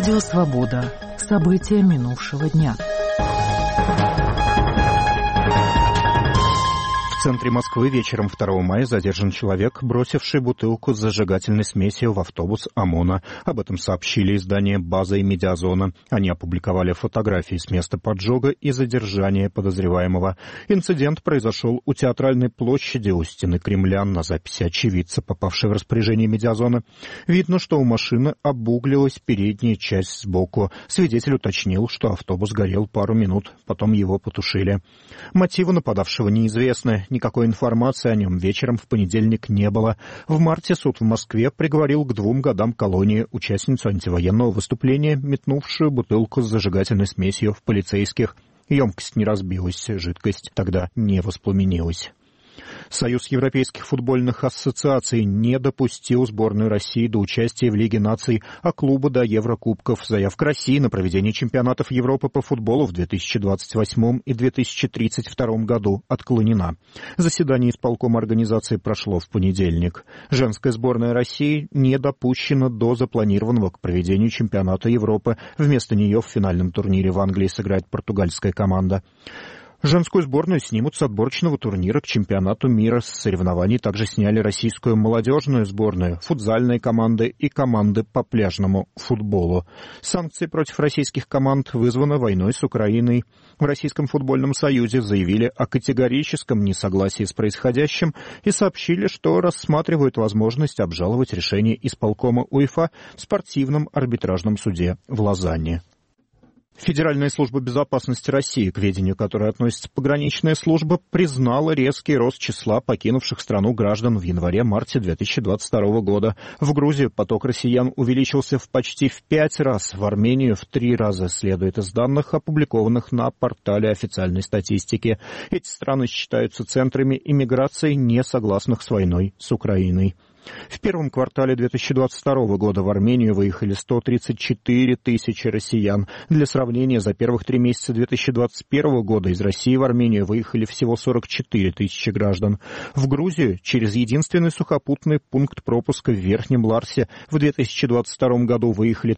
Радио «Свобода». События минувшего дня. В центре Москвы вечером 2 мая задержан человек, бросивший бутылку с зажигательной смесью в автобус ОМОНа. Об этом сообщили издания «База» и «Медиазона». Они опубликовали фотографии с места поджога и задержания подозреваемого. Инцидент произошел у Театральной площади у стены Кремля. На записи очевидца, попавшей в распоряжение «Медиазона», видно, что у машины обуглилась передняя часть сбоку. Свидетель уточнил, что автобус горел пару минут, потом его потушили. Мотивы нападавшего неизвестны. Никакой информации о нем вечером в понедельник не было. В марте суд в Москве приговорил к 2 годам колонии участницу антивоенного выступления, метнувшую бутылку с зажигательной смесью в полицейских. Емкость не разбилась, жидкость тогда не воспламенилась. Союз европейских футбольных ассоциаций не допустил сборную России до участия в Лиге наций, а клуба до Еврокубков. Заявка России на проведение чемпионатов Европы по футболу в 2028 и 2032 году отклонена. Заседание исполкома организации прошло в понедельник. Женская сборная России не допущена до запланированного к проведению чемпионата Европы. Вместо нее в финальном турнире в Англии сыграет португальская команда. Женскую сборную снимут с отборочного турнира к чемпионату мира. С соревнований также сняли российскую молодежную сборную, футзальные команды и команды по пляжному футболу. Санкции против российских команд вызваны войной с Украиной. В Российском футбольном союзе заявили о категорическом несогласии с происходящим и сообщили, что рассматривают возможность обжаловать решение исполкома УЕФА в спортивном арбитражном суде в Лозанне. Федеральная служба безопасности России, к ведению которой относится пограничная служба, признала резкий рост числа покинувших страну граждан в январе-марте 2022 года. В Грузию поток россиян увеличился почти в 5 раз, в Армению в 3 раза, следует из данных, опубликованных на портале официальной статистики. Эти страны считаются центрами иммиграции, не согласных с войной с Украиной. В первом квартале 2022 года в Армению выехали 134 тысячи россиян. Для сравнения, за первых 3 месяца 2021 года из России в Армению выехали всего 44 тысячи граждан. В Грузию через единственный сухопутный пункт пропуска в Верхнем Ларсе в 2022 году выехали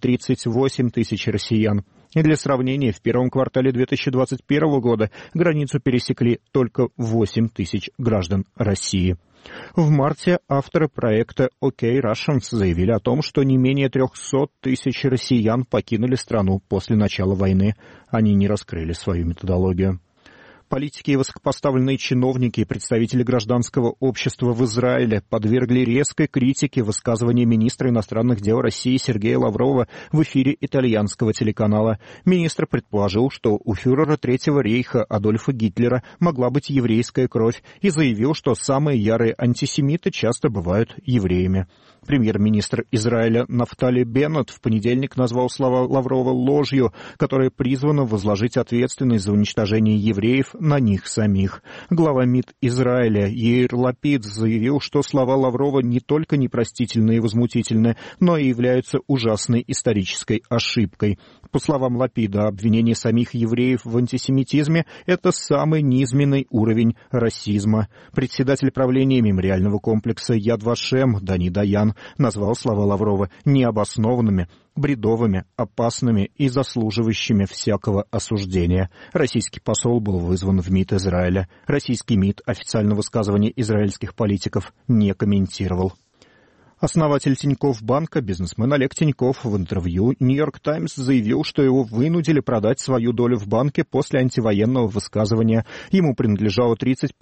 38 тысяч россиян. И для сравнения, в первом квартале 2021 года границу пересекли только 8 тысяч граждан России. В марте авторы проекта OK Russians заявили о том, что не менее 300 тысяч россиян покинули страну после начала войны. Они не раскрыли свою методологию. Политики и высокопоставленные чиновники и представители гражданского общества в Израиле подвергли резкой критике высказывания министра иностранных дел России Сергея Лаврова в эфире итальянского телеканала. Министр предположил, что у фюрера Третьего рейха Адольфа Гитлера могла быть еврейская кровь, и заявил, что самые ярые антисемиты часто бывают евреями. Премьер-министр Израиля Нафтали Беннет в понедельник назвал слова Лаврова ложью, которая призвана возложить ответственность за уничтожение евреев на них самих. Глава МИД Израиля Яир Лапид заявил, что слова Лаврова не только непростительны и возмутительны, но и являются ужасной исторической ошибкой. По словам Лапида, обвинение самих евреев в антисемитизме – это самый низменный уровень расизма. Председатель правления мемориального комплекса Яд Вашем Дани Даян назвал слова Лаврова необоснованными, бредовыми, опасными и заслуживающими всякого осуждения. Российский посол был вызван в МИД Израиля. Российский МИД официально высказывания израильских политиков не комментировал. Основатель Тинькофф банка, бизнесмен Олег Тинькофф, в интервью «Нью-Йорк Таймс» заявил, что его вынудили продать свою долю в банке после антивоенного высказывания. Ему принадлежало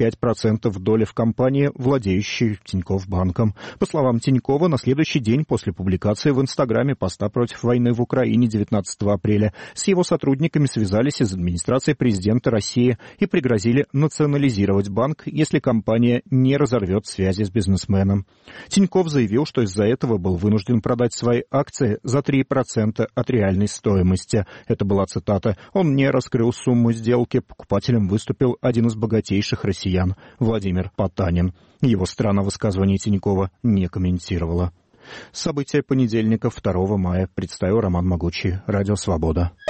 35% доли в компании, владеющей Тинькофф банком. По словам Тинькова, на следующий день после публикации в Инстаграме поста против войны в Украине 19 апреля с его сотрудниками связались из администрации президента России и пригрозили национализировать банк, если компания не разорвет связи с бизнесменом. Тинькофф заявил, что из-за этого был вынужден продать свои акции за 3% от реальной стоимости. Это была цитата. Он не раскрыл сумму сделки. Покупателем выступил один из богатейших россиян, Владимир Потанин. Его сторона высказывания Тинькова не комментировала. События понедельника, 2 мая, представил Роман Могучий. Радио «Свобода».